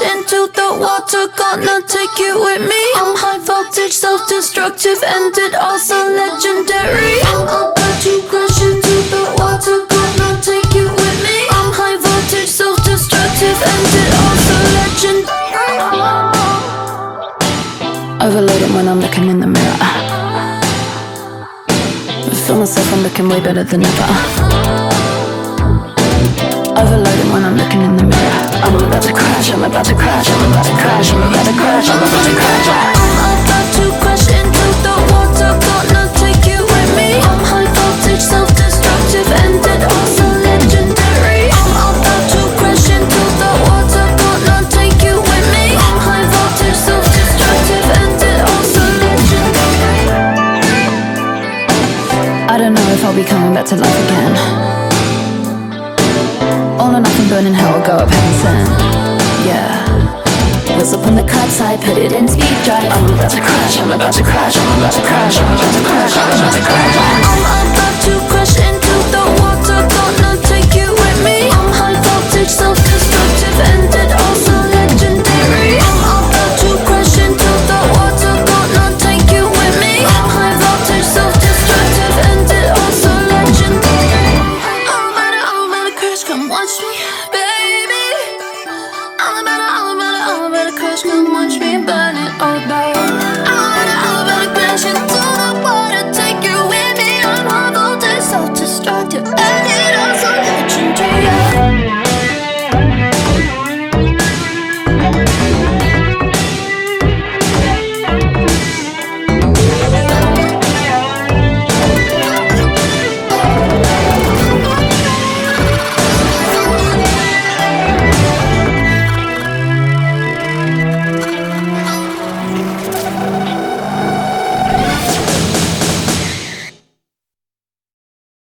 into the water, gonna take you with me. I'm high voltage, self-destructive, and it also legendary. I'm about to crash into the water, gonna take you with me. I'm high voltage, self-destructive, and it also legendary. Overloading when I'm looking in the mirror. I feel myself, I'm looking way better than ever. Overloading when I'm looking in the mirror. I'm about to crash, I'm about to crash, I'm about to crash, I'm about to crash, I'm about to crash. I'm about to crash into the water, gonna take you with me. I'm high voltage, self-destructive, and it also legendary. I'm about to crash into the water, gonna take you with me. I'm high voltage, self-destructive, and it also legendary. I don't know if I'll be coming back to life again. All or nothing, burning hell, go up heaven sent. Yeah. Was up on the cloud side, put it in speed drive. I'm about to crash, I'm about to crash, I'm about to crash, I'm about to crash, I'm about to crash. I'm about to crash into the water, gonna take you with me. I'm high voltage, self